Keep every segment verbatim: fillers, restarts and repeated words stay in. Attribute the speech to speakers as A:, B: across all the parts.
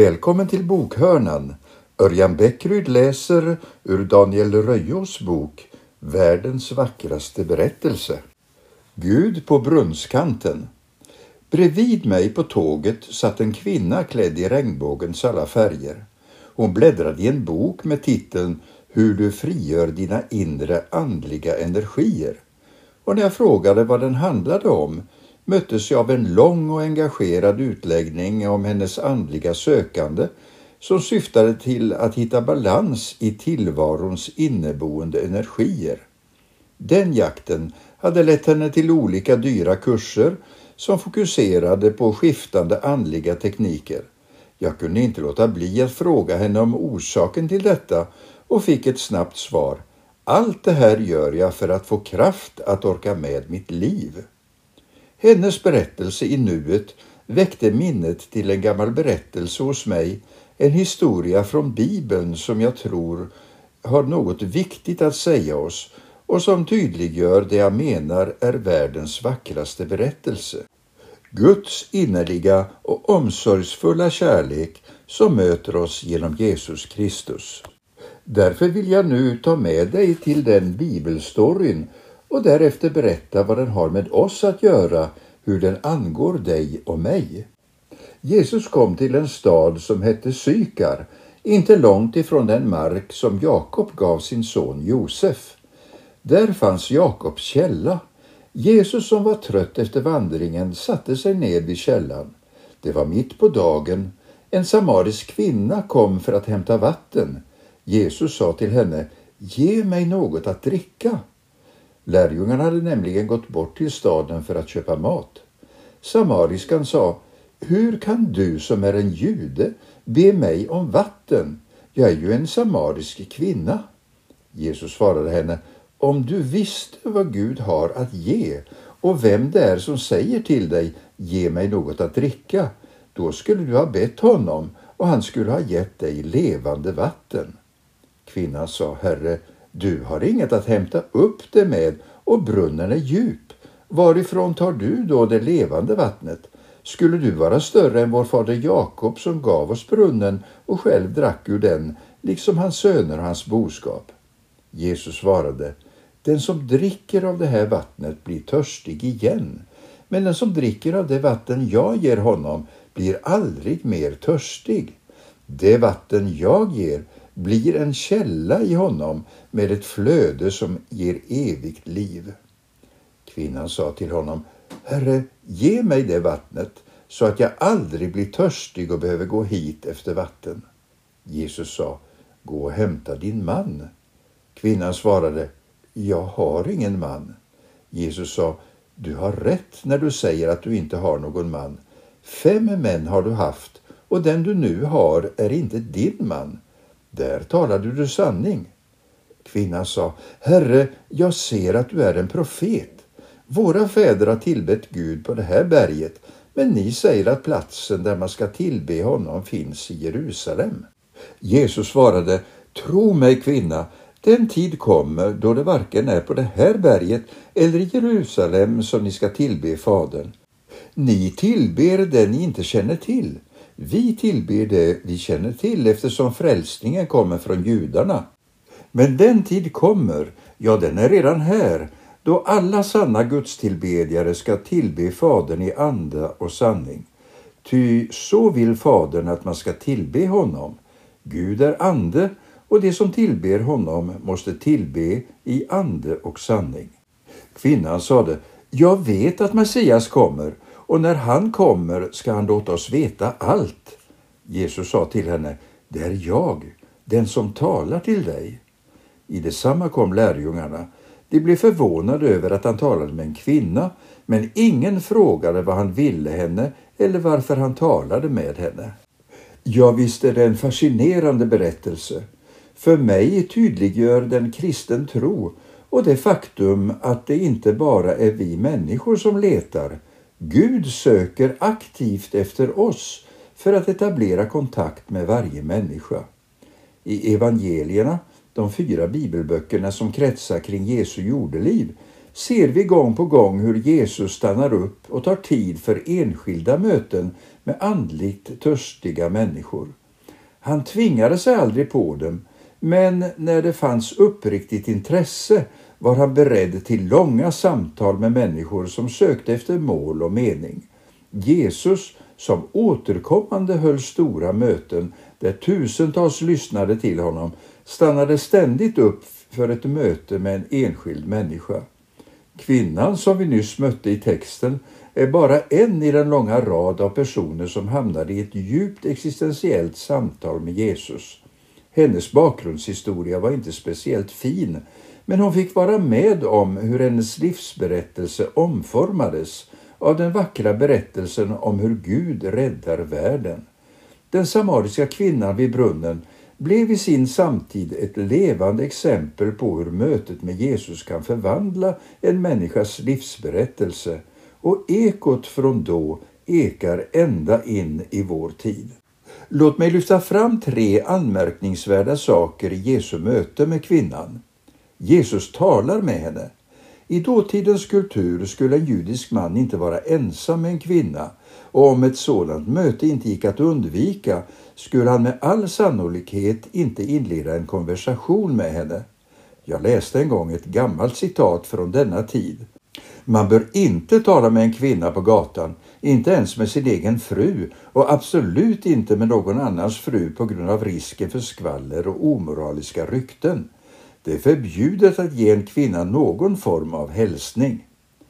A: Välkommen till Bokhörnan. Örjan Bäckryd läser ur Daniel Röjås bok Världens vackraste berättelse. Gud på brunnskanten. Bredvid mig på tåget satt en kvinna klädd i regnbågens alla färger. Hon bläddrade i en bok med titeln Hur du frigör dina inre andliga energier. Och när jag frågade vad den handlade om möttes jag av en lång och engagerad utläggning om hennes andliga sökande som syftade till att hitta balans i tillvarons inneboende energier. Den jakten hade lett henne till olika dyra kurser som fokuserade på skiftande andliga tekniker. Jag kunde inte låta bli att fråga henne om orsaken till detta och fick ett snabbt svar. Allt det här gör jag för att få kraft att orka med mitt liv. Hennes berättelse i nuet väckte minnet till en gammal berättelse hos mig, en historia från Bibeln som jag tror har något viktigt att säga oss och som tydliggör det jag menar är världens vackraste berättelse. Guds innerliga och omsorgsfulla kärlek som möter oss genom Jesus Kristus. Därför vill jag nu ta med dig till den bibelstoryn och därefter berätta vad den har med oss att göra, hur den angår dig och mig. Jesus kom till en stad som hette Sykar, inte långt ifrån den mark som Jakob gav sin son Josef. Där fanns Jakobs källa. Jesus som var trött efter vandringen satte sig ned vid källan. Det var mitt på dagen. En samarisk kvinna kom för att hämta vatten. Jesus sa till henne, ge mig något att dricka. Lärjungarna hade nämligen gått bort till staden för att köpa mat. Samariskan sa, hur kan du som är en jude be mig om vatten? Jag är ju en samarisk kvinna. Jesus svarade henne, om du visste vad Gud har att ge och vem det är som säger till dig, ge mig något att dricka, då skulle du ha bett honom och han skulle ha gett dig levande vatten. Kvinnan sa, Herre, du har inget att hämta upp det med och brunnen är djup. Varifrån tar du då det levande vattnet? Skulle du vara större än vår fader Jakob som gav oss brunnen och själv drack ur den, liksom hans söner och hans boskap? Jesus svarade, den som dricker av det här vattnet blir törstig igen. Men den som dricker av det vatten jag ger honom blir aldrig mer törstig. Det vatten jag ger blir en källa i honom med ett flöde som ger evigt liv. Kvinnan sa till honom, Herre, ge mig det vattnet så att jag aldrig blir törstig och behöver gå hit efter vatten. Jesus sa, gå och hämta din man. Kvinnan svarade, jag har ingen man. Jesus sa, du har rätt när du säger att du inte har någon man. Fem män har du haft och den du nu har är inte din man. Där talade du sanning. Kvinnan sa, Herre, jag ser att du är en profet. Våra fäder har tillbett Gud på det här berget, men ni säger att platsen där man ska tillbe honom finns i Jerusalem. Jesus svarade, tro mig kvinna, den tid kommer då det varken är på det här berget eller i Jerusalem som ni ska tillbe Fadern. Ni tillber det ni inte känner till. Vi tillber det vi känner till eftersom frälsningen kommer från judarna. Men den tid kommer, ja den är redan här, då alla sanna gudstillbedjare ska tillbe Fadern i ande och sanning. Ty så vill Fadern att man ska tillbe honom. Gud är ande och det som tillber honom måste tillbe i ande och sanning. Kvinnan sade, jag vet att Messias kommer och när han kommer ska han låta oss veta allt. Jesus sa till henne, det är jag, den som talar till dig. I detsamma kom lärjungarna. De blev förvånade över att han talade med en kvinna, men ingen frågade vad han ville henne eller varför han talade med henne. Ja, visst är det en fascinerande berättelse. För mig tydliggör den kristen tro och det faktum att det inte bara är vi människor som letar. Gud söker aktivt efter oss för att etablera kontakt med varje människa. I evangelierna, de fyra bibelböckerna som kretsar kring Jesu jordeliv, ser vi gång på gång hur Jesus stannar upp och tar tid för enskilda möten med andligt törstiga människor. Han tvingade sig aldrig på dem, men när det fanns uppriktigt intresse var han beredd till långa samtal med människor som sökte efter mål och mening. Jesus, som återkommande höll stora möten där tusentals lyssnade till honom, stannade ständigt upp för ett möte med en enskild människa. Kvinnan som vi nyss mötte i texten är bara en i den långa rad av personer som hamnade i ett djupt existentiellt samtal med Jesus. Hennes bakgrundshistoria var inte speciellt fin, men hon fick vara med om hur hennes livsberättelse omformades av den vackra berättelsen om hur Gud räddar världen. Den samariska kvinnan vid brunnen blev i sin samtid ett levande exempel på hur mötet med Jesus kan förvandla en människas livsberättelse, och ekot från då ekar ända in i vår tid. Låt mig lyfta fram tre anmärkningsvärda saker i Jesu möte med kvinnan. Jesus talar med henne. I dåtidens kultur skulle en judisk man inte vara ensam med en kvinna, och om ett sådant möte inte gick att undvika skulle han med all sannolikhet inte inleda en konversation med henne. Jag läste en gång ett gammalt citat från denna tid. Man bör inte tala med en kvinna på gatan, inte ens med sin egen fru, och absolut inte med någon annans fru på grund av risken för skvaller och omoraliska rykten. Det är förbjudet att ge en kvinna någon form av hälsning.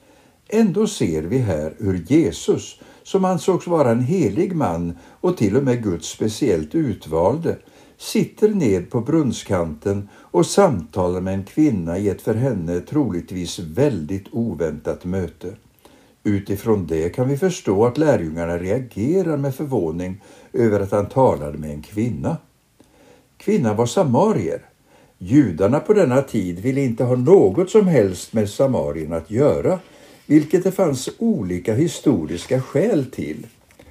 A: Ändå ser vi här hur Jesus, som ansågs vara en helig man och till och med Guds speciellt utvalde, sitter ned på brunnskanten och samtalar med en kvinna i ett för henne troligtvis väldigt oväntat möte. Utifrån det kan vi förstå att lärjungarna reagerar med förvåning över att han talade med en kvinna. Kvinnan var samarier. Judarna på denna tid ville inte ha något som helst med Samarien att göra, vilket det fanns olika historiska skäl till.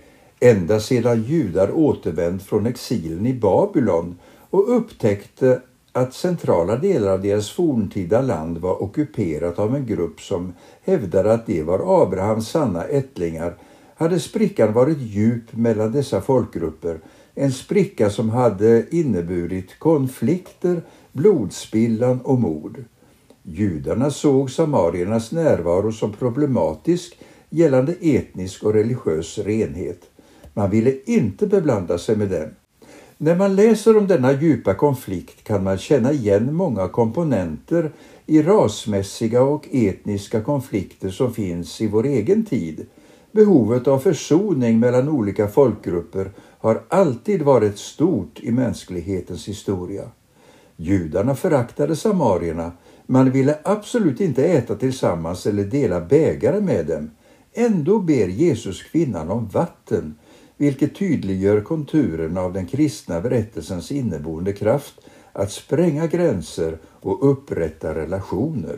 A: Ända sedan judar återvänt från exilen i Babylon och upptäckte att centrala delar av deras forntida land var ockuperat av en grupp som hävdade att det var Abrahams sanna ättlingar, hade sprickan varit djup mellan dessa folkgrupper, en spricka som hade inneburit konflikter, blodspillan och mord. Judarna såg samariernas närvaro som problematisk gällande etnisk och religiös renhet. Man ville inte beblanda sig med den. När man läser om denna djupa konflikt kan man känna igen många komponenter i rasmässiga och etniska konflikter som finns i vår egen tid. Behovet av försoning mellan olika folkgrupper har alltid varit stort i mänsklighetens historia. Judarna föraktade samarierna. Man ville absolut inte äta tillsammans eller dela bägare med dem. Ändå ber Jesus kvinnan om vatten, vilket tydliggör konturerna av den kristna berättelsens inneboende kraft att spränga gränser och upprätta relationer.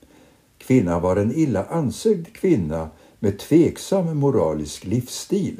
A: Kvinnan var en illa ansedd kvinna med tveksam moralisk livsstil.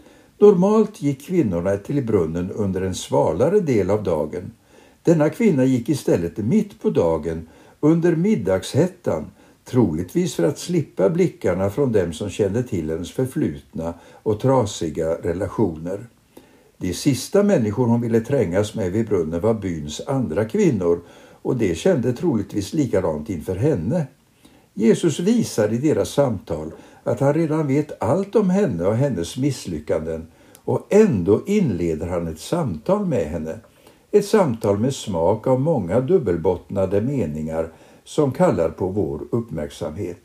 A: Normalt gick kvinnorna till brunnen under en svalare del av dagen. Denna kvinna gick istället mitt på dagen under middagshettan, troligtvis för att slippa blickarna från dem som kände till hennes förflutna och trasiga relationer. De sista människor hon ville trängas med vid brunnen var byns andra kvinnor, och det kände troligtvis likadant inför henne. Jesus visar i deras samtal att han redan vet allt om henne och hennes misslyckanden, och ändå inleder han ett samtal med henne. Ett samtal med smak av många dubbelbottnade meningar som kallar på vår uppmärksamhet.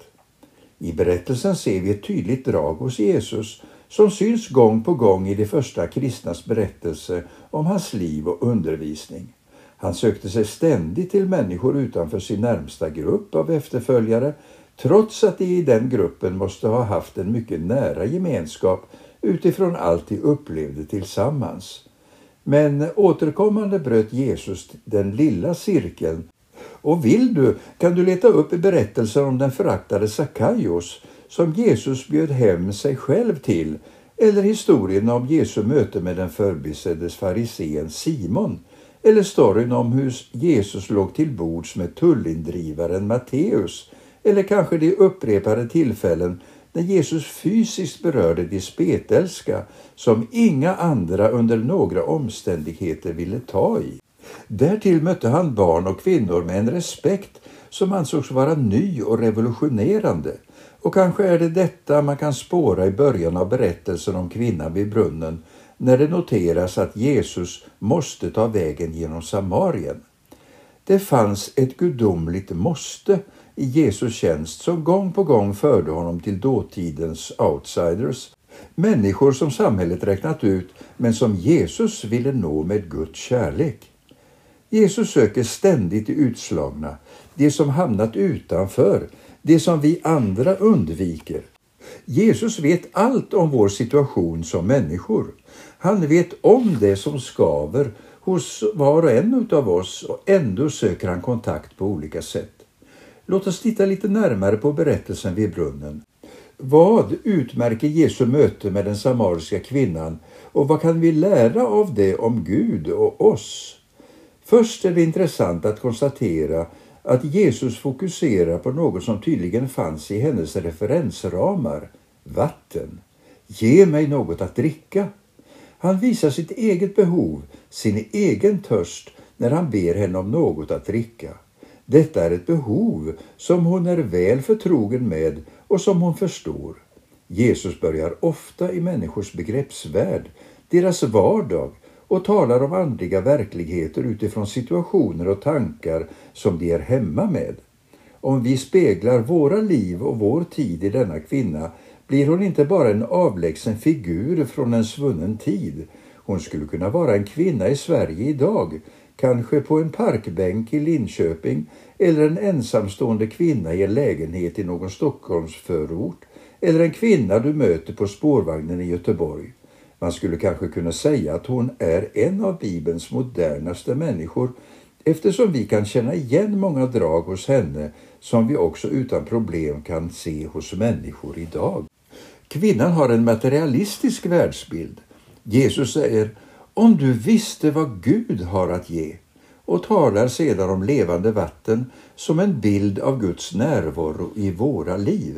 A: I berättelsen ser vi ett tydligt drag hos Jesus som syns gång på gång i de första kristnas berättelse om hans liv och undervisning. Han sökte sig ständigt till människor utanför sin närmsta grupp av efterföljare, trots att de i den gruppen måste ha haft en mycket nära gemenskap utifrån allt de upplevde tillsammans. Men återkommande bröt Jesus den lilla cirkeln. Och vill du kan du leta upp i berättelsen om den föraktade Sackaios som Jesus bjöd hem sig själv till, eller historien om Jesu möte med den förbiseddes farisén Simon, eller storyn om hur Jesus låg till bords med tullindrivaren Matteus, eller kanske de upprepade tillfällen när Jesus fysiskt berörde de spetälska som inga andra under några omständigheter ville ta i. Därtill mötte han barn och kvinnor med en respekt som ansågs vara ny och revolutionerande. Och kanske är det detta man kan spåra i början av berättelsen om kvinnan vid brunnen, när det noteras att Jesus måste ta vägen genom Samarien. Det fanns ett gudomligt måste i Jesus tjänst som gång på gång förde honom till dåtidens outsiders, människor som samhället räknat ut men som Jesus ville nå med Guds kärlek. Jesus söker ständigt de utslagna, de som hamnat utanför, det som vi andra undviker. Jesus vet allt om vår situation som människor. Han vet om det som skaver hos var och en av oss, och ändå söker han kontakt på olika sätt. Låt oss titta lite närmare på berättelsen vid brunnen. Vad utmärker Jesu möte med den samariska kvinnan, och vad kan vi lära av det om Gud och oss? Först är det intressant att konstatera att Jesus fokuserar på något som tydligen fanns i hennes referensramar: vatten. Ge mig något att dricka. Han visar sitt eget behov, sin egen törst, när han ber henne om något att dricka. Detta är ett behov som hon är väl förtrogen med och som hon förstår. Jesus börjar ofta i människors begreppsvärld, deras vardag, och talar om andliga verkligheter utifrån situationer och tankar som de är hemma med. Om vi speglar våra liv och vår tid i denna kvinna, blir hon inte bara en avlägsen figur från en svunnen tid. Hon skulle kunna vara en kvinna i Sverige idag, kanske på en parkbänk i Linköping, eller en ensamstående kvinna i en lägenhet i någon Stockholmsförort, eller en kvinna du möter på spårvagnen i Göteborg. Man skulle kanske kunna säga att hon är en av Bibelns modernaste människor, eftersom vi kan känna igen många drag hos henne som vi också utan problem kan se hos människor idag. Kvinnan har en materialistisk världsbild. Jesus säger: om du visste vad Gud har att ge, och talar sedan om levande vatten som en bild av Guds närvaro i våra liv.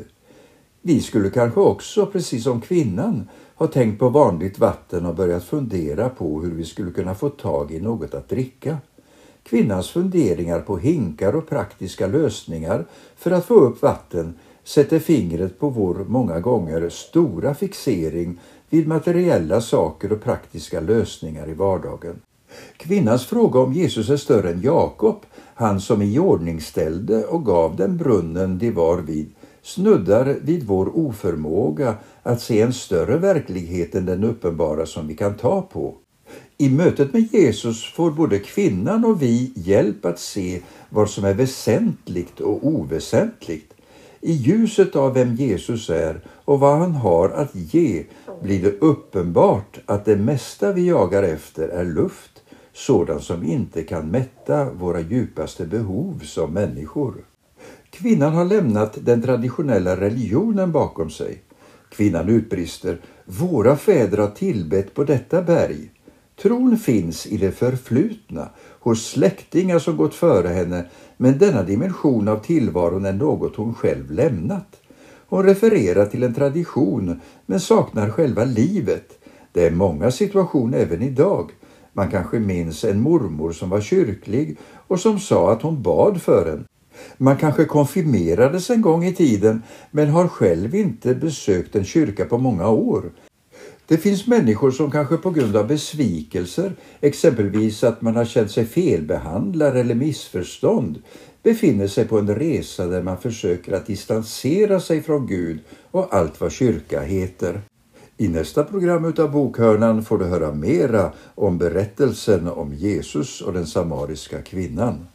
A: Vi skulle kanske också, precis som kvinnan, ha tänkt på vanligt vatten och börjat fundera på hur vi skulle kunna få tag i något att dricka. Kvinnans funderingar på hinkar och praktiska lösningar för att få upp vatten sätter fingret på vår många gånger stora fixering vid materiella saker och praktiska lösningar i vardagen. Kvinnans fråga om Jesus är större än Jakob, han som i ordning ställde och gav den brunnen de var vid, snuddar vid vår oförmåga att se en större verklighet än den uppenbara som vi kan ta på. I mötet med Jesus får både kvinnan och vi hjälp att se vad som är väsentligt och oväsentligt. I ljuset av vem Jesus är och vad han har att ge blir det uppenbart att det mesta vi jagar efter är luft, sådant som inte kan mätta våra djupaste behov som människor. Kvinnan har lämnat den traditionella religionen bakom sig. Kvinnan utbrister: våra fäder har tillbett på detta berg. Tron finns i det förflutna, hos släktingar som gått före henne, men denna dimension av tillvaron är något hon själv lämnat. Hon refererar till en tradition, men saknar själva livet. Det är många situationer även idag. Man kanske minns en mormor som var kyrklig och som sa att hon bad för en. Man kanske konfirmerades en gång i tiden, men har själv inte besökt en kyrka på många år. Det finns människor som kanske på grund av besvikelser, exempelvis att man har känt sig felbehandlad eller missförstånd, befinner sig på en resa där man försöker att distansera sig från Gud och allt vad kyrka heter. I nästa program utav Bokhörnan får du höra mera om berättelsen om Jesus och den samariska kvinnan.